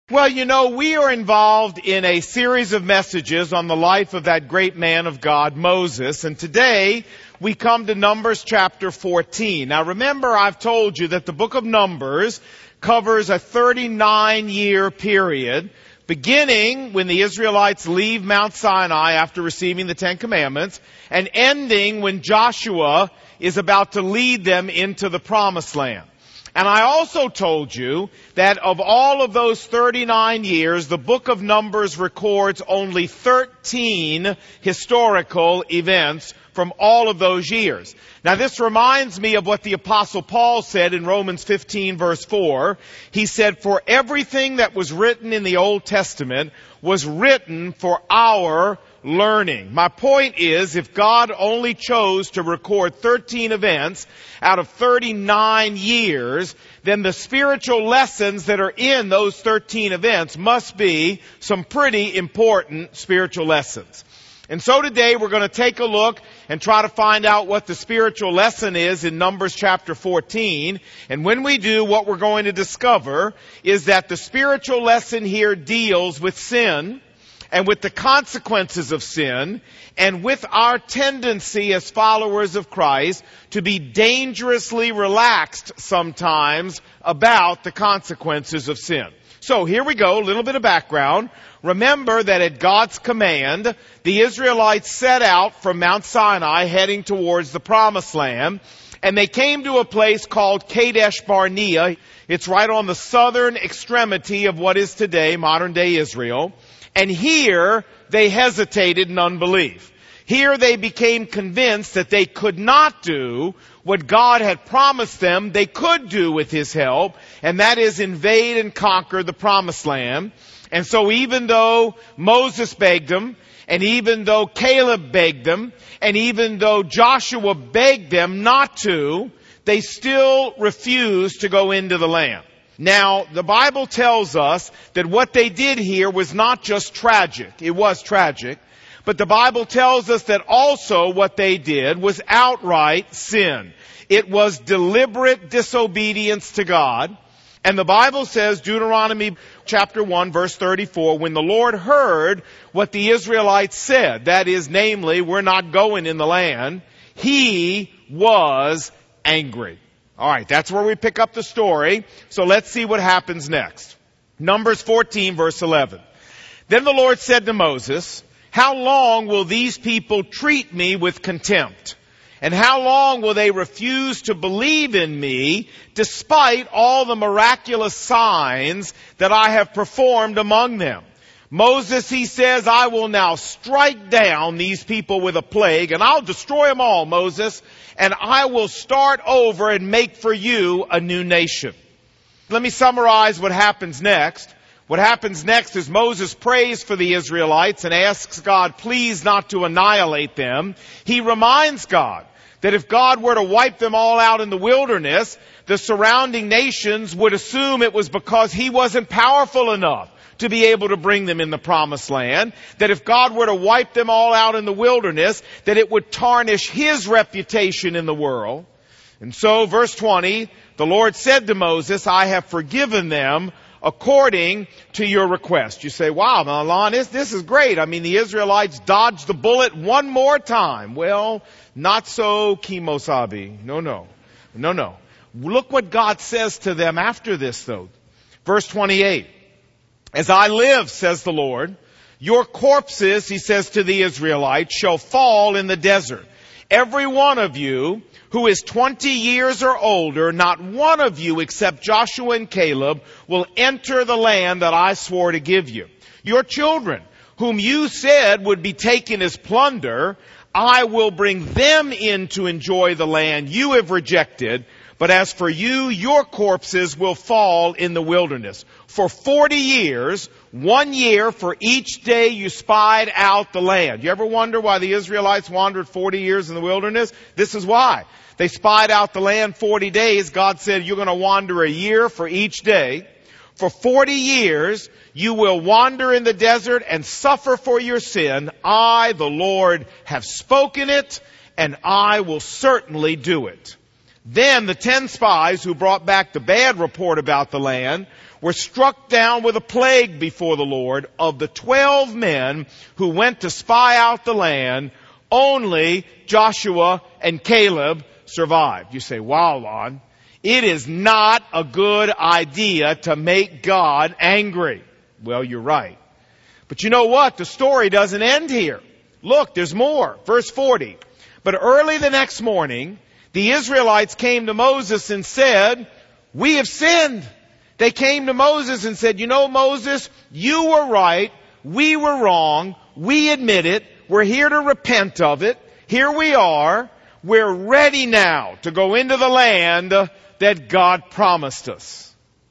Well, you know, we are involved in a series of messages on the life of that great man of God, Moses, and today we come to Numbers chapter 14. Now remember, I've told you that the book of Numbers covers a 39-year period, beginning when the Israelites leave Mount Sinai after receiving the Ten Commandments, and ending when Joshua is about to lead them into the Promised Land. And I also told you that of all of those 39 years, the book of Numbers records only 13 historical events from all of those years. Now this reminds me of what the Apostle Paul said in Romans 15 verse 4. He said, "For everything that was written in the Old Testament was written for our learning." My point is, if God only chose to record 13 events out of 39 years, then the spiritual lessons that are in those 13 events must be some pretty important spiritual lessons. And so today we're going to take a look and try to find out what the spiritual lesson is in Numbers chapter 14. And when we do, what we're going to discover is that the spiritual lesson here deals with sin and with the consequences of sin, and with our tendency as followers of Christ to be dangerously relaxed sometimes about the consequences of sin. So here we go, a little bit of background. Remember that at God's command, the Israelites set out from Mount Sinai heading towards the Promised Land, and they came to a place called Kadesh Barnea. It's right on the southern extremity of what is today modern-day Israel. And here they hesitated in unbelief. Here they became convinced that they could not do what God had promised them they could do with His help, and that is invade and conquer the Promised Land. And so even though Moses begged them, and even though Caleb begged them, and even though Joshua begged them not to, they still refused to go into the land. Now, the Bible tells us that what they did here was not just tragic. It was tragic. But the Bible tells us that also what they did was outright sin. It was deliberate disobedience to God. And the Bible says, Deuteronomy chapter 1, verse 34, when the Lord heard what the Israelites said, that is, namely, we're not going in the land, He was angry. All right, that's where we pick up the story. So let's see what happens next. Numbers 14, verse 11. Then the Lord said to Moses, "How long will these people treat me with contempt? And how long will they refuse to believe in me despite all the miraculous signs that I have performed among them?" Moses, he says, "I will now strike down these people with a plague, and I'll destroy them all, Moses, and I will start over and make for you a new nation." Let me summarize what happens next. What happens next is Moses prays for the Israelites and asks God please not to annihilate them. He reminds God that if God were to wipe them all out in the wilderness, the surrounding nations would assume it was because He wasn't powerful enough to be able to bring them in the Promised Land, that if God were to wipe them all out in the wilderness, that it would tarnish His reputation in the world. And so, verse 20, the Lord said to Moses, "I have forgiven them according to your request." You say, wow, Milan, this is great. I mean, the Israelites dodged the bullet one more time. Well, not so, Kimosabi. No. Look what God says to them after this, though. Verse 28. "As I live, says the Lord, your corpses," He says to the Israelites, "shall fall in the desert. Every one of you who is 20 years or older, not one of you except Joshua and Caleb will enter the land that I swore to give you. Your children, whom you said would be taken as plunder, I will bring them in to enjoy the land you have rejected. But as for you, your corpses will fall in the wilderness. For 40 years, 1 year for each day you spied out the land." You ever wonder why the Israelites wandered 40 years in the wilderness? This is why. They spied out the land 40 days. God said, you're going to wander a year for each day. For 40 years, you will wander in the desert and suffer for your sin. I, the Lord, have spoken it, and I will certainly do it. Then the 10 spies who brought back the bad report about the land were struck down with a plague before the Lord. Of the 12 men who went to spy out the land, only Joshua and Caleb survived. You say, wow, Lon, it is not a good idea to make God angry. Well, you're right. But you know what? The story doesn't end here. Look, there's more. Verse 40. But early the next morning, the Israelites came to Moses and said, we have sinned. They came to Moses and said, you know, Moses, you were right. We were wrong. We admit it. We're here to repent of it. Here we are. We're ready now to go into the land that God promised us.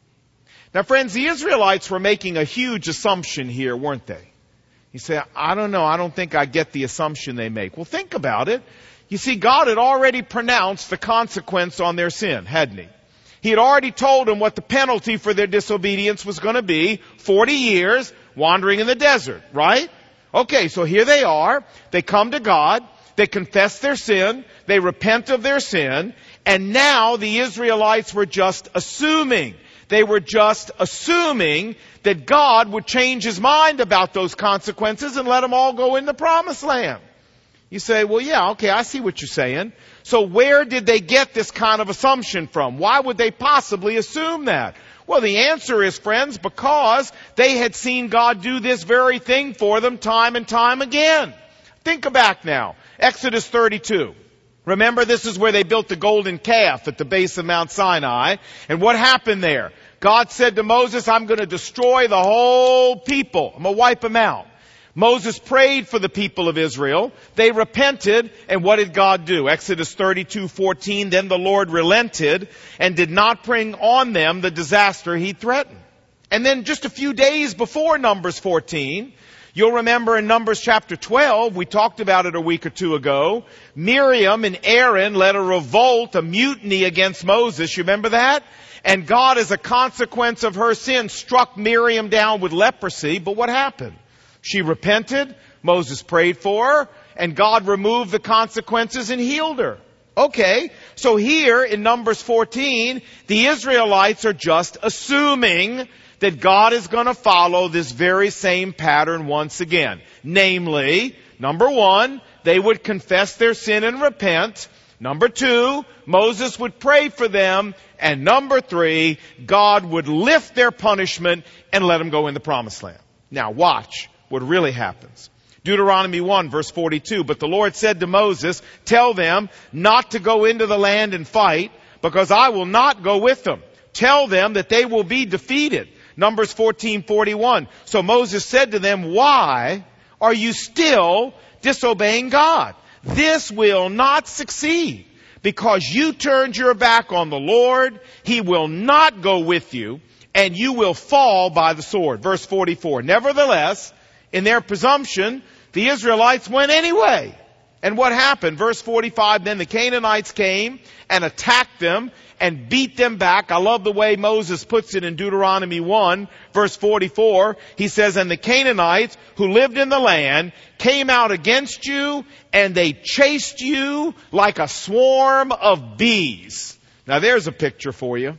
Now, friends, the Israelites were making a huge assumption here, weren't they? You say, I don't know. I don't think I get the assumption they make. Well, think about it. You see, God had already pronounced the consequence on their sin, hadn't he? He had already told them what the penalty for their disobedience was going to be. 40 years wandering in the desert, right? Okay, so here they are. They come to God. They confess their sin. They repent of their sin. And now the Israelites were just assuming. They were just assuming that God would change his mind about those consequences and let them all go in the promised land. You say, well, yeah, okay, I see what you're saying. So where did they get this kind of assumption from? Why would they possibly assume that? Well, the answer is, friends, because they had seen God do this very thing for them time and time again. Think back now. Exodus 32. Remember, this is where they built the golden calf at the base of Mount Sinai. And what happened there? God said to Moses, I'm going to destroy the whole people. I'm going to wipe them out. Moses prayed for the people of Israel. They repented, and what did God do? Exodus 32:14, then the Lord relented and did not bring on them the disaster he threatened. And then just a few days before Numbers 14, you'll remember in Numbers chapter 12, we talked about it a week or two ago, Miriam and Aaron led a revolt, a mutiny against Moses. You remember that? And God, as a consequence of her sin, struck Miriam down with leprosy. But what happened? She repented, Moses prayed for her, and God removed the consequences and healed her. Okay, so here in Numbers 14, the Israelites are just assuming that God is going to follow this very same pattern once again. Namely, number one, they would confess their sin and repent. Number two, Moses would pray for them. And number three, God would lift their punishment and let them go in the promised land. Now watch what really happens. Deuteronomy 1 verse 42, but the Lord said to Moses, tell them not to go into the land and fight, because I will not go with them. Tell them that they will be defeated. Numbers 14:41. So Moses said to them, why are you still disobeying God? This will not succeed, because you turned your back on the Lord. He will not go with you, and you will fall by the sword. Verse 44. Nevertheless, in their presumption, the Israelites went anyway. And what happened? Verse 45, then the Canaanites came and attacked them and beat them back. I love the way Moses puts it in Deuteronomy 1, verse 44. He says, and the Canaanites who lived in the land came out against you, and they chased you like a swarm of bees. Now there's a picture for you.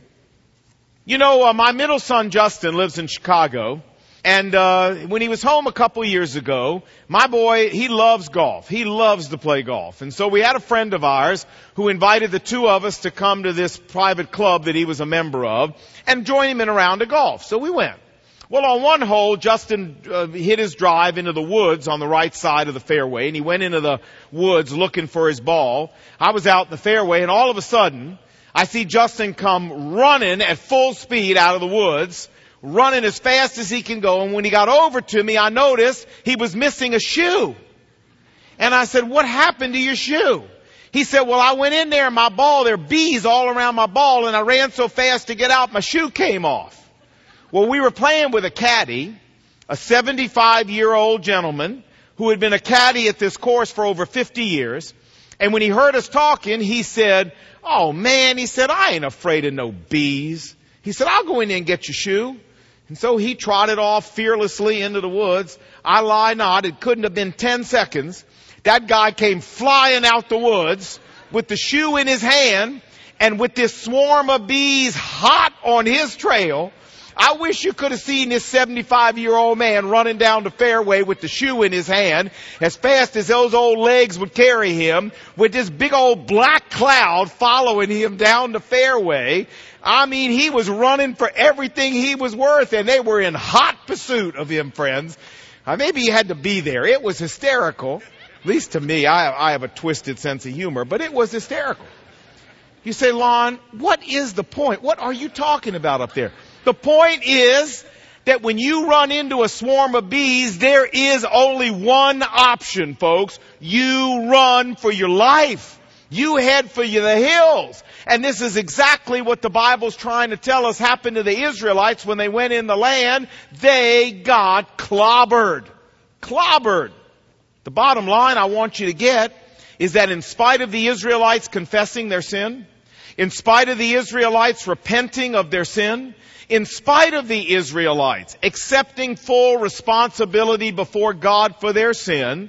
You know, my middle son Justin lives in Chicago. And when he was home a couple years ago, my boy, he loves golf. He loves to play golf. And so we had a friend of ours who invited the two of us to come to this private club that he was a member of and join him in a round of golf. So we went. Well, on one hole, Justin hit his drive into the woods on the right side of the fairway, and he went into the woods looking for his ball. I was out in the fairway, and all of a sudden, I see Justin come running at full speed out of the woods, running as fast as he can go. And when he got over to me, I noticed he was missing a shoe. And I said, what happened to your shoe? He said, well, I went in there and my ball, there are bees all around my ball, and I ran so fast to get out, my shoe came off. Well, we were playing with a caddy, a 75-year-old gentleman who had been a caddy at this course for over 50 years. And when he heard us talking, he said, oh man, he said, I ain't afraid of no bees. He said, I'll go in there and get your shoe. And so he trotted off fearlessly into the woods. I lie not, it couldn't have been 10 seconds. That guy came flying out the woods with the shoe in his hand and with this swarm of bees hot on his trail. I wish you could have seen this 75-year-old man running down the fairway with the shoe in his hand as fast as those old legs would carry him, with this big old black cloud following him down the fairway. I mean, he was running for everything he was worth, and they were in hot pursuit of him, friends. Maybe he had to be there. It was hysterical. At least to me, I have a twisted sense of humor, but it was hysterical. You say, Lon, what is the point? What are you talking about up there? The point is that when you run into a swarm of bees, there is only one option, folks. You run for your life. You head for the hills. And this is exactly what the Bible's trying to tell us happened to the Israelites when they went in the land. They got clobbered. Clobbered. The bottom line I want you to get is that in spite of the Israelites confessing their sin, in spite of the Israelites repenting of their sin, in spite of the Israelites accepting full responsibility before God for their sin,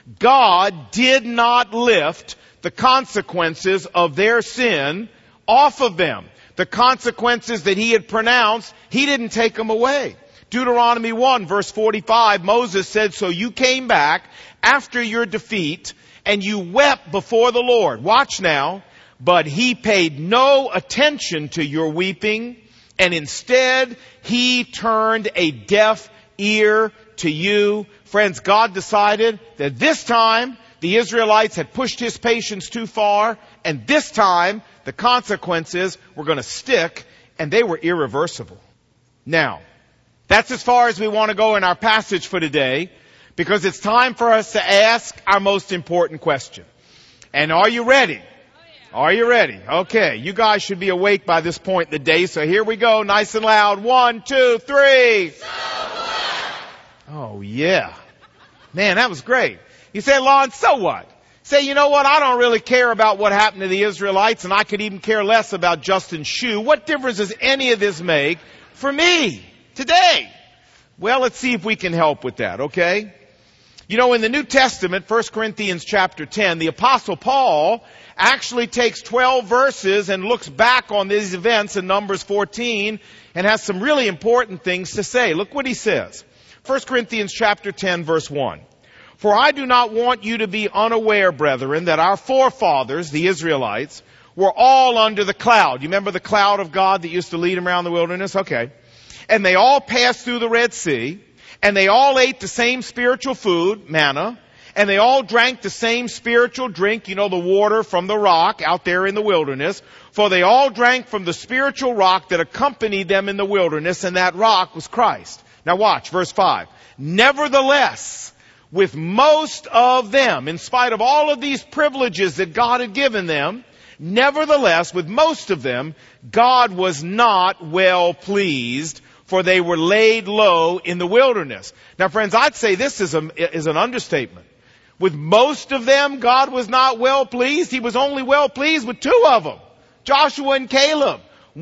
God did not lift the consequences of their sin off of them. The consequences that He had pronounced, He didn't take them away. Deuteronomy 1 verse 45, Moses said, so you came back after your defeat and you wept before the Lord. Watch now. But He paid no attention to your weeping, and instead He turned a deaf ear to you. Friends, God decided that this time the Israelites had pushed His patience too far, and this time the consequences were going to stick, and they were irreversible. Now, that's as far as we want to go in our passage for today, because it's time for us to ask our most important question. And are you ready? Are you ready? Okay, you guys should be awake by this point in the day, so here we go, nice and loud. 1, 2, 3. So what? Oh, yeah. Man, that was great. You say, Lon, so what? Say, you know what? I don't really care about what happened to the Israelites, and I could even care less about Justin's shoe. What difference does any of this make for me today? Well, let's see if we can help with that, okay? You know, in the New Testament, 1 Corinthians chapter 10, the Apostle Paul actually takes 12 verses and looks back on these events in Numbers 14 and has some really important things to say. Look what he says. 1 Corinthians chapter 10 verse 1. For I do not want you to be unaware, brethren, that our forefathers, the Israelites, were all under the cloud. You remember the cloud of God that used to lead them around the wilderness? Okay. And they all passed through the Red Sea, and they all ate the same spiritual food, manna, and they all drank the same spiritual drink, you know, the water from the rock out there in the wilderness. For they all drank from the spiritual rock that accompanied them in the wilderness, and that rock was Christ. Now watch, verse 5. Nevertheless, with most of them, in spite of all of these privileges that God had given them, nevertheless, with most of them, God was not well pleased, for they were laid low in the wilderness. Now friends, I'd say this is an understatement. With most of them, God was not well pleased. He was only well pleased with 2 of them, Joshua and Caleb.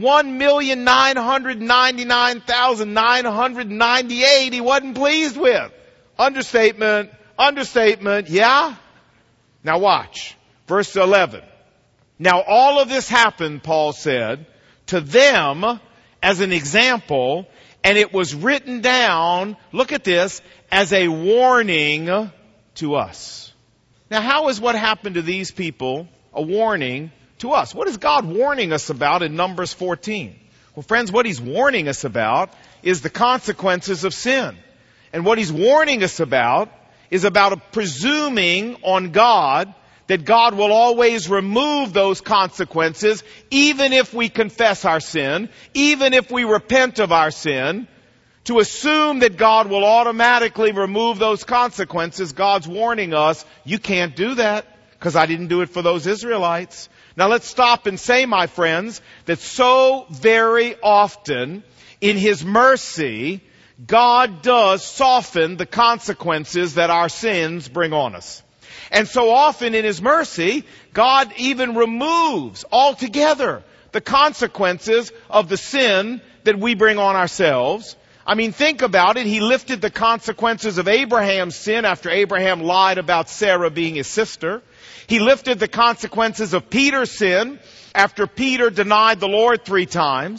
1,999,998 he wasn't pleased with. Understatement, understatement, yeah? Now watch, verse 11. Now all of this happened, Paul said, to them as an example, and it was written down, look at this, as a warning to us. Now how is what happened to these people a warning to us? What is God warning us about in Numbers 14? Well, friends, what He's warning us about is the consequences of sin. And what He's warning us about is about presuming on God that God will always remove those consequences, even if we confess our sin, even if we repent of our sin. To assume that God will automatically remove those consequences, God's warning us, you can't do that, because I didn't do it for those Israelites. Now let's stop and say, my friends, that so very often in His mercy, God does soften the consequences that our sins bring on us. And so often in His mercy, God even removes altogether the consequences of the sin that we bring on ourselves. I mean, think about it. He lifted the consequences of Abraham's sin after Abraham lied about Sarah being his sister. He lifted the consequences of Peter's sin after Peter denied the Lord 3 times.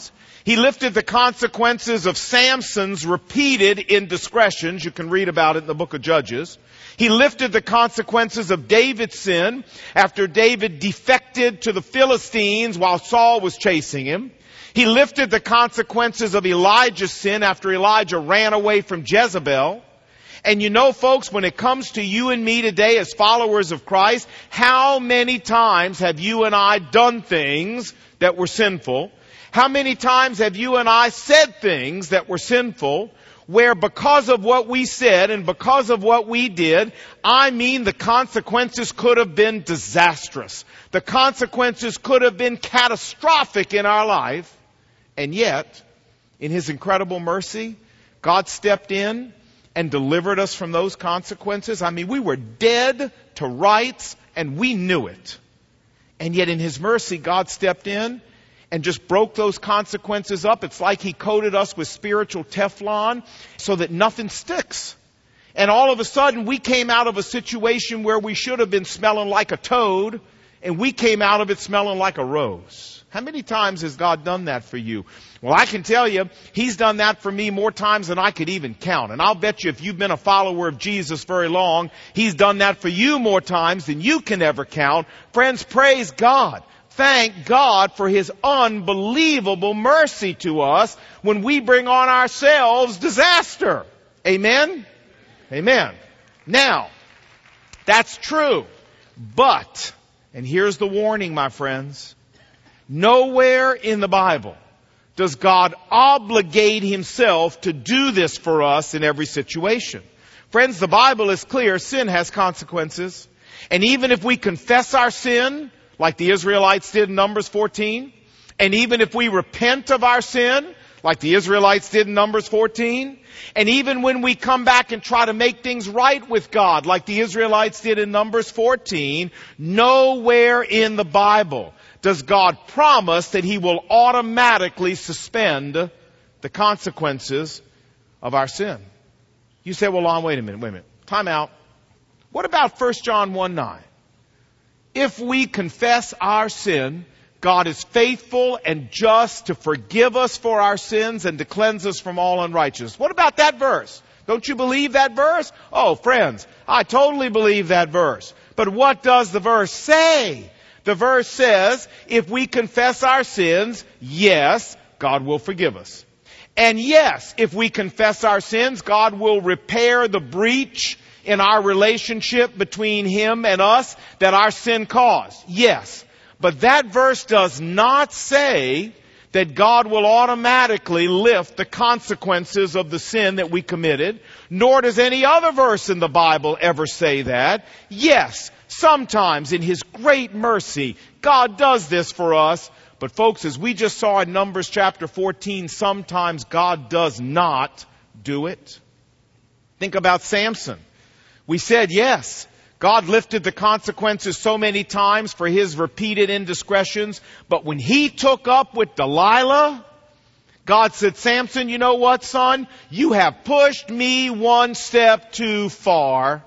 He lifted the consequences of Samson's repeated indiscretions. You can read about it in the book of Judges. He lifted the consequences of David's sin after David defected to the Philistines while Saul was chasing him. He lifted the consequences of Elijah's sin after Elijah ran away from Jezebel. And you know, folks, when it comes to you and me today as followers of Christ, how many times have you and I done things that were sinful? How many times have you and I said things that were sinful, where because of what we said and because of what we did, the consequences could have been disastrous. The consequences could have been catastrophic in our life. And yet, in His incredible mercy, God stepped in and delivered us from those consequences. We were dead to rights and we knew it. And yet in His mercy, God stepped in and just broke those consequences up. It's like He coated us with spiritual Teflon so that nothing sticks. And all of a sudden, we came out of a situation where we should have been smelling like a toad, and we came out of it smelling like a rose. How many times has God done that for you? Well, I can tell you, He's done that for me more times than I could even count. And I'll bet you if you've been a follower of Jesus very long, He's done that for you more times than you can ever count. Friends, praise God. Thank God for His unbelievable mercy to us when we bring on ourselves disaster. Amen? Amen. Now, that's true. But, and here's the warning, my friends, nowhere in the Bible does God obligate Himself to do this for us in every situation. Friends, the Bible is clear. Sin has consequences. And even if we confess our sin, like the Israelites did in Numbers 14, and even if we repent of our sin, like the Israelites did in Numbers 14, and even when we come back and try to make things right with God, like the Israelites did in Numbers 14, nowhere in the Bible does God promise that He will automatically suspend the consequences of our sin. You say, well, Lon, wait a minute. Time out. What about 1 John 1:9? If we confess our sin, God is faithful and just to forgive us for our sins and to cleanse us from all unrighteousness. What about that verse? Don't you believe that verse? Oh, friends, I totally believe that verse. But what does the verse say? The verse says, if we confess our sins, yes, God will forgive us. And yes, if we confess our sins, God will repair the breach in our relationship between Him and us that our sin caused. Yes. But that verse does not say that God will automatically lift the consequences of the sin that we committed, nor does any other verse in the Bible ever say that. Yes, sometimes in His great mercy, God does this for us. But folks, as we just saw in Numbers chapter 14, sometimes God does not do it. Think about Samson. We said, yes, God lifted the consequences so many times for his repeated indiscretions. But when he took up with Delilah, God said, Samson, you know what, son? You have pushed me one step too far.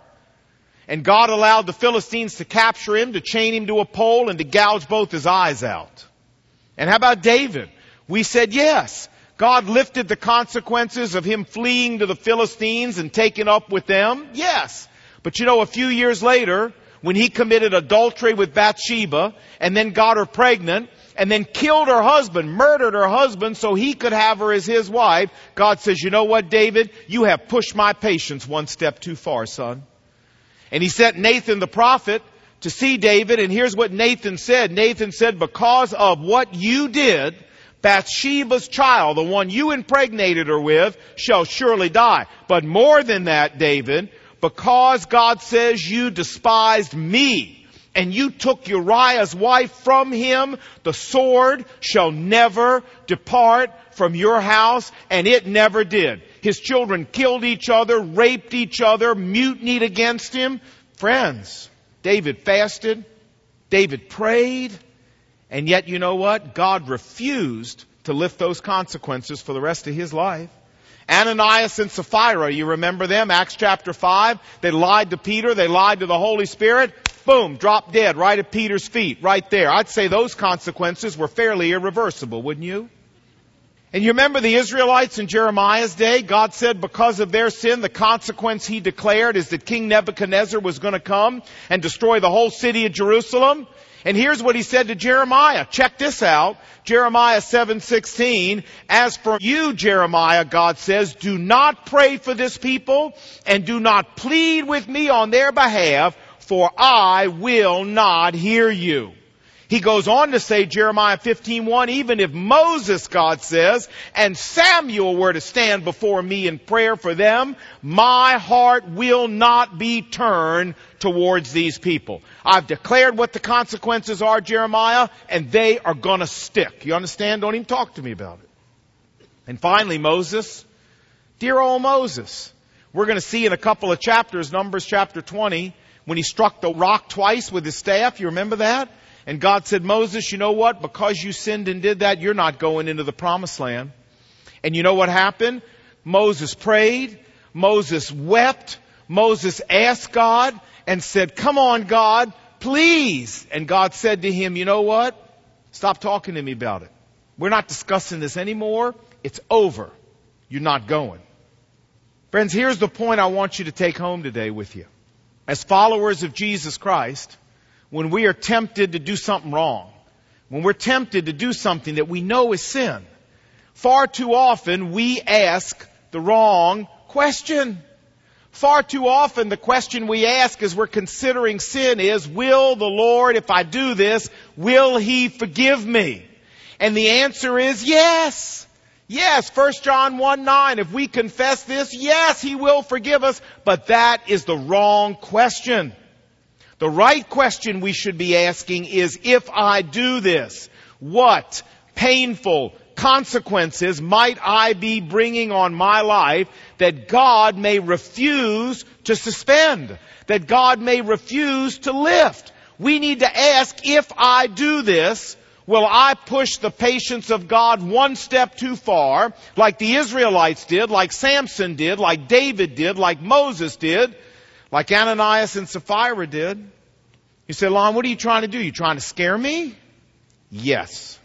And God allowed the Philistines to capture him, to chain him to a pole, and to gouge both his eyes out. And how about David? We said, yes, God lifted the consequences of him fleeing to the Philistines and taking up with them. Yes. But you know, a few years later, when he committed adultery with Bathsheba and then got her pregnant and then killed her husband, murdered her husband so he could have her as his wife, God says, you know what, David? You have pushed my patience one step too far, son. And He sent Nathan the prophet to see David, and here's what Nathan said. Nathan said, because of what you did, Bathsheba's child, the one you impregnated her with, shall surely die. But more than that, David, because God says you despised me and you took Uriah's wife from him, the sword shall never depart from your house, and it never did. His children killed each other, raped each other, mutinied against him. Friends, David fasted, David prayed, and yet you know what? God refused to lift those consequences for the rest of his life. Ananias and Sapphira, you remember them? Acts chapter 5. They lied to Peter. They lied to the Holy Spirit. Boom, dropped dead right at Peter's feet, right there. I'd say those consequences were fairly irreversible, wouldn't you? And you remember the Israelites in Jeremiah's day? God said because of their sin, the consequence he declared is that King Nebuchadnezzar was going to come and destroy the whole city of Jerusalem. And here's what he said to Jeremiah. Check this out. Jeremiah 7:16. As for you, Jeremiah, God says, do not pray for this people and do not plead with me on their behalf, for I will not hear you. He goes on to say, Jeremiah 15:1, even if Moses, God says, and Samuel were to stand before me in prayer for them, my heart will not be turned towards these people. I've declared what the consequences are, Jeremiah, and they are going to stick. You understand? Don't even talk to me about it. And finally, Moses. Dear old Moses. We're going to see in a couple of chapters, Numbers chapter 20, when he struck the rock twice with his staff. You remember that? And God said, Moses, you know what? Because you sinned and did that, you're not going into the promised land. And you know what happened? Moses prayed. Moses wept. Moses asked God and said, come on, God, please. And God said to him, you know what? Stop talking to me about it. We're not discussing this anymore. It's over. You're not going. Friends, here's the point I want you to take home today with you. As followers of Jesus Christ, when we are tempted to do something wrong, when we're tempted to do something that we know is sin, far too often we ask the wrong question. Far too often the question we ask as we're considering sin is, will the Lord, if I do this, will He forgive me? And the answer is yes. Yes, 1 John 1:9, if we confess this, yes, He will forgive us, but that is the wrong question. The right question we should be asking is, if I do this, what painful consequences might I be bringing on my life that God may refuse to suspend, that God may refuse to lift? We need to ask, if I do this, will I push the patience of God one step too far, like the Israelites did, like Samson did, like David did, like Moses did, like Ananias and Sapphira did? You say, Lon, what are you trying to do? You trying to scare me? Yes.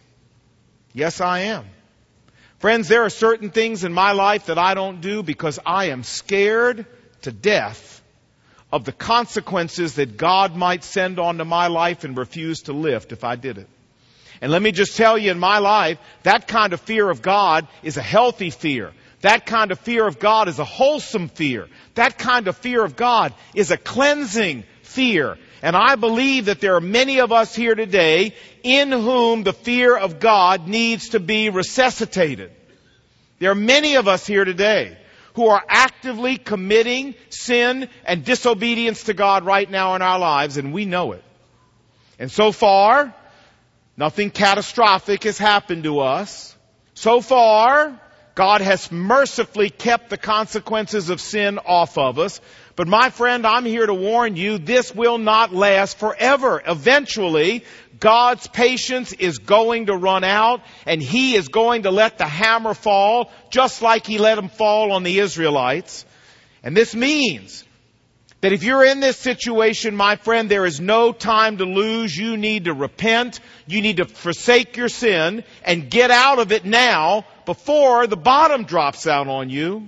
Yes, I am. Friends, there are certain things in my life that I don't do because I am scared to death of the consequences that God might send onto my life and refuse to lift if I did it. And let me just tell you, in my life, that kind of fear of God is a healthy fear. That kind of fear of God is a wholesome fear. That kind of fear of God is a cleansing fear. And I believe that there are many of us here today in whom the fear of God needs to be resuscitated. There are many of us here today who are actively committing sin and disobedience to God right now in our lives, and we know it. And so far, nothing catastrophic has happened to us. So far, God has mercifully kept the consequences of sin off of us. But my friend, I'm here to warn you, this will not last forever. Eventually, God's patience is going to run out, and He is going to let the hammer fall, just like He let him fall on the Israelites. And this means that if you're in this situation, my friend, there is no time to lose. You need to repent. You need to forsake your sin and get out of it now before the bottom drops out on you.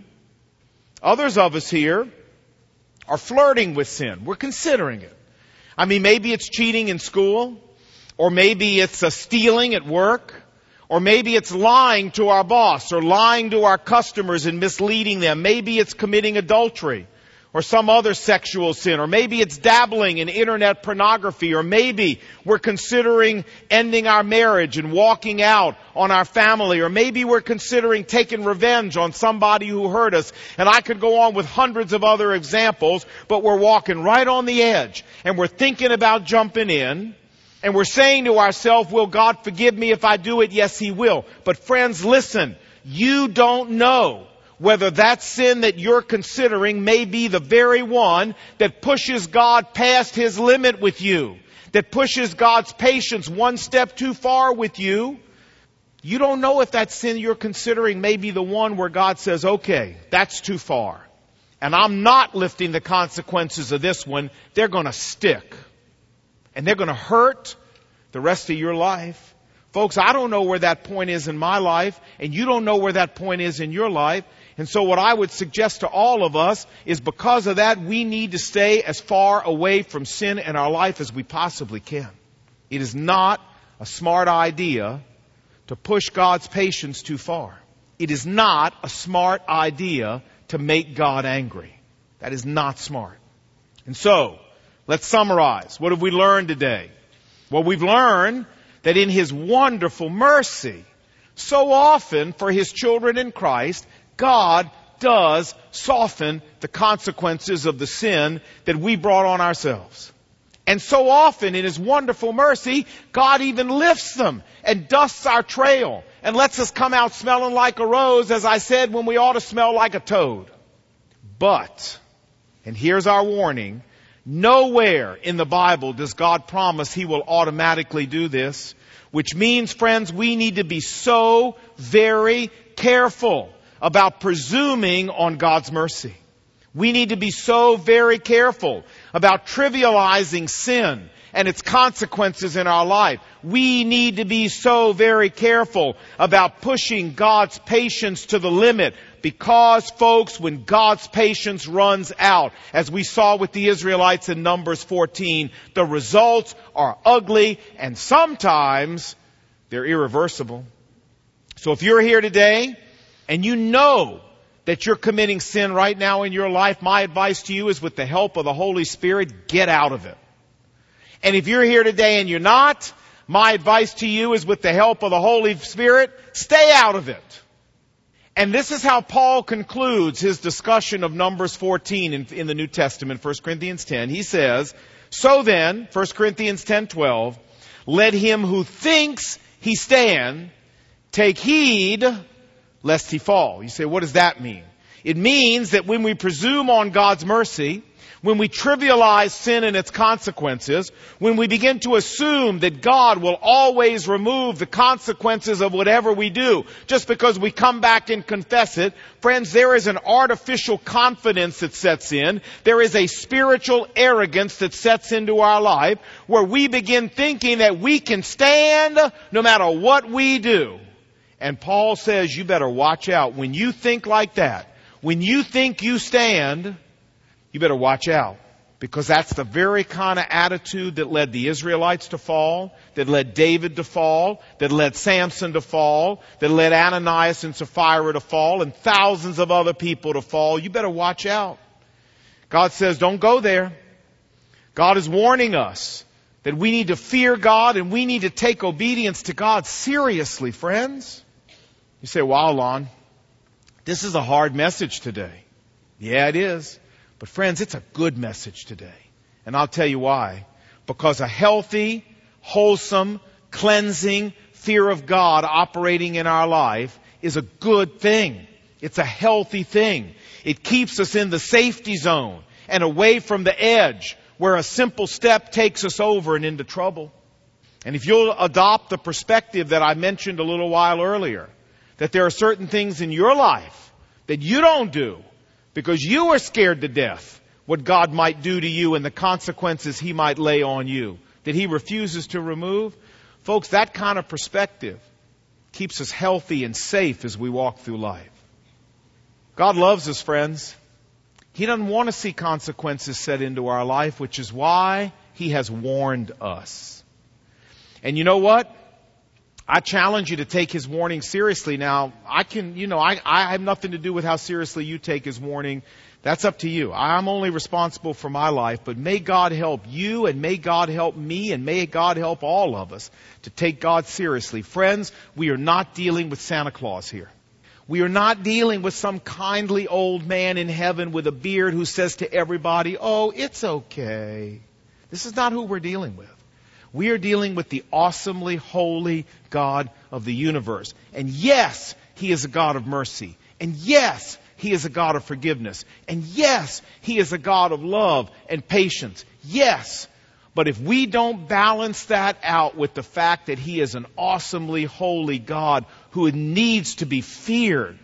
Others of us here are flirting with sin. We're considering it. I mean, maybe it's cheating in school, or maybe it's stealing at work, or maybe it's lying to our boss, or lying to our customers and misleading them. Maybe it's committing adultery, or some other sexual sin, or maybe it's dabbling in internet pornography, or maybe we're considering ending our marriage and walking out on our family, or maybe we're considering taking revenge on somebody who hurt us. And I could go on with hundreds of other examples, but we're walking right on the edge, and we're thinking about jumping in, and we're saying to ourselves, will God forgive me if I do it? Yes, He will. But friends, listen, you don't know whether that sin that you're considering may be the very one that pushes God past His limit with you, that pushes God's patience one step too far with you. You don't know if that sin you're considering may be the one where God says, okay, that's too far, and I'm not lifting the consequences of this one. They're going to stick, and they're going to hurt the rest of your life. Folks, I don't know where that point is in my life, and you don't know where that point is in your life. And so what I would suggest to all of us is because of that, we need to stay as far away from sin in our life as we possibly can. It is not a smart idea to push God's patience too far. It is not a smart idea to make God angry. That is not smart. And so, let's summarize. What have we learned today? Well, we've learned that in His wonderful mercy, so often for His children in Christ, God does soften the consequences of the sin that we brought on ourselves. And so often in His wonderful mercy, God even lifts them and dusts our trail and lets us come out smelling like a rose, as I said, when we ought to smell like a toad. But, and here's our warning, nowhere in the Bible does God promise He will automatically do this, which means, friends, we need to be so very careful about presuming on God's mercy. We need to be so very careful about trivializing sin and its consequences in our life. We need to be so very careful about pushing God's patience to the limit, because, folks, when God's patience runs out, as we saw with the Israelites in Numbers 14, the results are ugly and sometimes they're irreversible. So if you're here today and you know that you're committing sin right now in your life, my advice to you is, with the help of the Holy Spirit, get out of it. And if you're here today and you're not, my advice to you is, with the help of the Holy Spirit, stay out of it. And this is how Paul concludes his discussion of Numbers 14 in the New Testament, 1 Corinthians 10. He says, so then, 1 Corinthians 10:12, let him who thinks he stand take heed lest he fall. You say, what does that mean? It means that when we presume on God's mercy, when we trivialize sin and its consequences, when we begin to assume that God will always remove the consequences of whatever we do just because we come back and confess it, friends, there is an artificial confidence that sets in. There is a spiritual arrogance that sets into our life where we begin thinking that we can stand no matter what we do. And Paul says, you better watch out. When you think like that, when you think you stand, you better watch out. Because that's the very kind of attitude that led the Israelites to fall, that led David to fall, that led Samson to fall, that led Ananias and Sapphira to fall, and thousands of other people to fall. You better watch out. God says, don't go there. God is warning us that we need to fear God and we need to take obedience to God seriously, friends. You say, wow, Lon, this is a hard message today. Yeah, it is. But friends, it's a good message today. And I'll tell you why. Because a healthy, wholesome, cleansing fear of God operating in our life is a good thing. It's a healthy thing. It keeps us in the safety zone and away from the edge where a simple step takes us over and into trouble. And if you'll adopt the perspective that I mentioned a little while earlier, that there are certain things in your life that you don't do because you are scared to death what God might do to you and the consequences He might lay on you, that He refuses to remove. Folks, that kind of perspective keeps us healthy and safe as we walk through life. God loves us, friends. He doesn't want to see consequences set into our life, which is why He has warned us. And you know what? I challenge you to take His warning seriously. Now, I have nothing to do with how seriously you take His warning. That's up to you. I'm only responsible for my life, but may God help you and may God help me and may God help all of us to take God seriously. Friends, we are not dealing with Santa Claus here. We are not dealing with some kindly old man in heaven with a beard who says to everybody, oh, it's okay. This is not who we're dealing with. We are dealing with the awesomely holy God of the universe. And yes, He is a God of mercy. And yes, He is a God of forgiveness. And yes, He is a God of love and patience. Yes. But if we don't balance that out with the fact that He is an awesomely holy God who needs to be feared,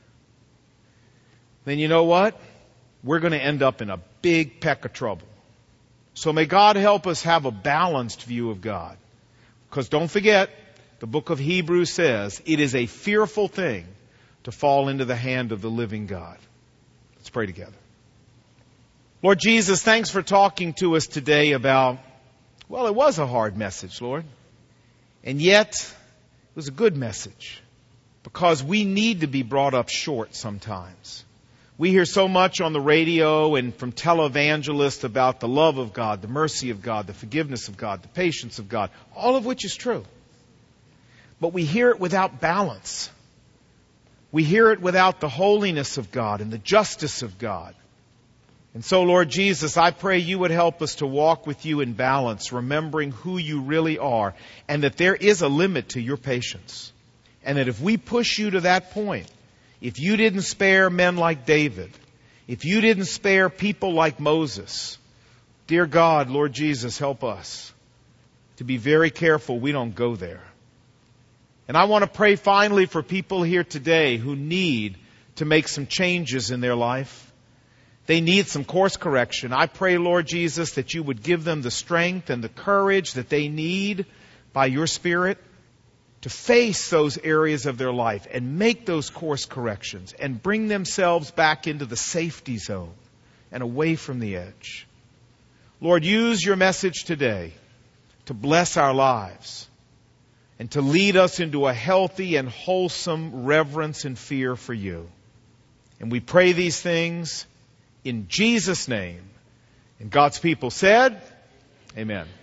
then you know what? We're going to end up in a big peck of trouble. So may God help us have a balanced view of God. Because don't forget, the book of Hebrews says, it is a fearful thing to fall into the hand of the living God. Let's pray together. Lord Jesus, thanks for talking to us today about, well, it was a hard message, Lord. And yet, it was a good message. Because we need to be brought up short sometimes. We hear so much on the radio and from televangelists about the love of God, the mercy of God, the forgiveness of God, the patience of God, all of which is true. But we hear it without balance. We hear it without the holiness of God and the justice of God. And so, Lord Jesus, I pray you would help us to walk with you in balance, remembering who you really are, and that there is a limit to your patience. And that if we push you to that point, if you didn't spare men like David, if you didn't spare people like Moses, dear God, Lord Jesus, help us to be very careful we don't go there. And I want to pray finally for people here today who need to make some changes in their life. They need some course correction. I pray, Lord Jesus, that you would give them the strength and the courage that they need by your Spirit to face those areas of their life and make those course corrections and bring themselves back into the safety zone and away from the edge. Lord, use your message today to bless our lives and to lead us into a healthy and wholesome reverence and fear for you. And we pray these things in Jesus' name. And God's people said, Amen.